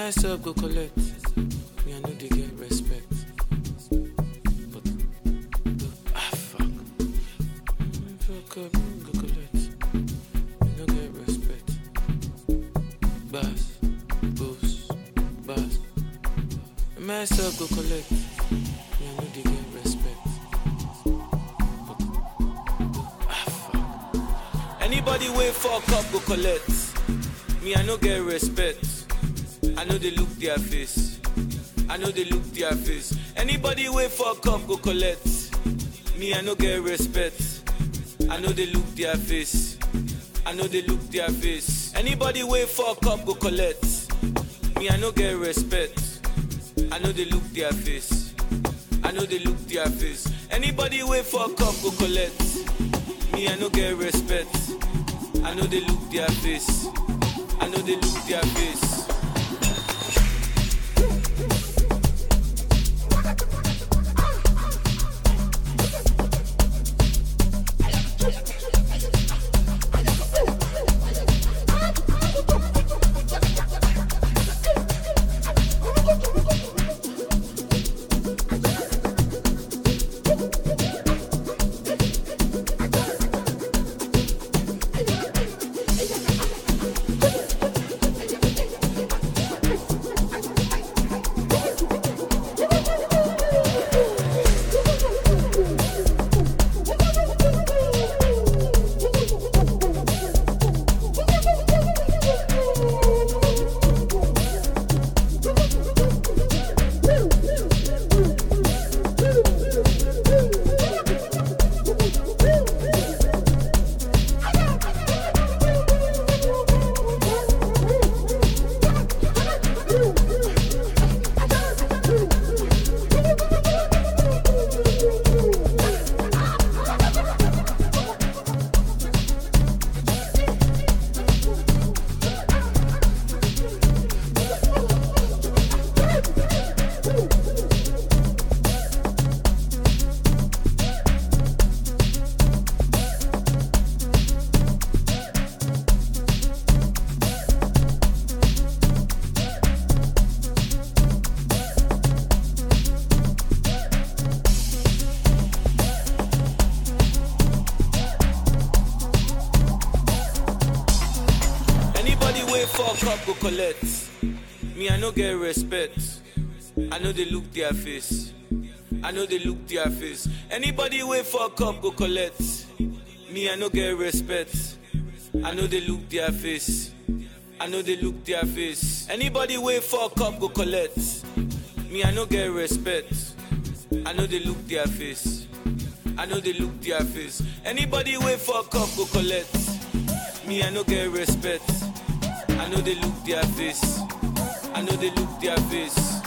myself go collect. Me, I know they get respect. But, fuck. Fuck up, go collect. Me no get respect. Bass, boost, bass. Me, myself go collect. Me, I know they get respect. But, fuck. Anybody wait fuck up, go collect. Me, I no get respect. I know they look their face. I know they look their face. Anybody wait for a cup, go collect. Me, I no get respect. I know they look their face. I know they look their face. Anybody wait for a cup, go collect. Me, I no get respect. I know they look their face. I know they look their face. Anybody wait for a cup, go collect. Me, I no get respect. I know they look their face. I know they look their face. Go collect. Me, I no get respect. I know they look their face. I know they look their face. Anybody wait for a cup, go collect. Me, I no get respect. I know they look their face. I know they look their face. Anybody wait for a cup, go collect. Me, I no get respect. I know they look their face. I know they look their face. Anybody wait for a cup, go collect. Me, I no get respect. I know they look their face. I know they look their face.